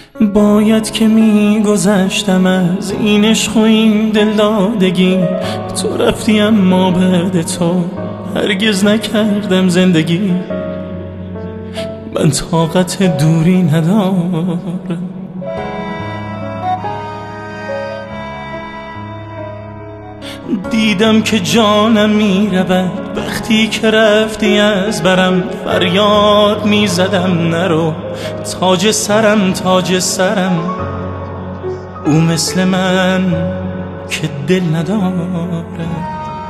باید که میگذشتم از این عشق و این دلدادگی. تو رفتی اما بعد تو هرگز نکردم زندگی. من طاقت دوری ندارم. دیدم که جانم میرود وقتی که رفتی از برم. فریاد میزدم نرو، تاج سرم تاج سرم. او مثل من که دل ندارد.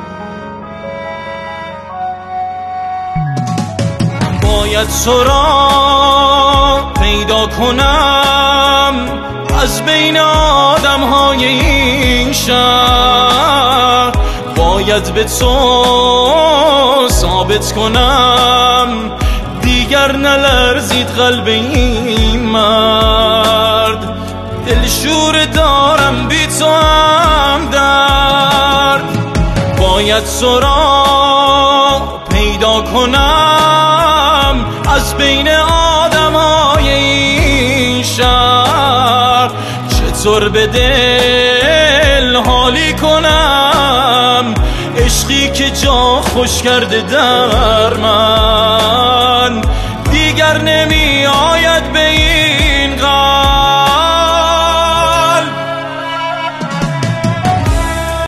باید تو را پیدا کنم از بین آدم های این شهر. باید به تو ثابت کنم دیگر نلرزید قلب این مرد. دلشور دارم بی تو هم درد. باید تو را پیدا کنم از بین آدم های این شهر. چطور به دل حالی کنم عشقی که جا خوش کرده در من. دیگر نمی